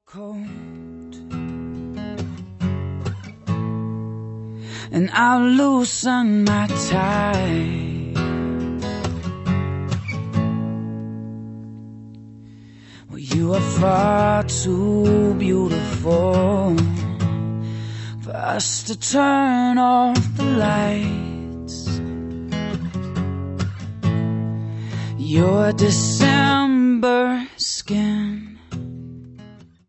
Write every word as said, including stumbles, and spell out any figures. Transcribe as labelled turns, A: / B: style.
A: coat, and I'll loosen my tie. Well, you are far too beautiful for us to turn off the lights. Your December skin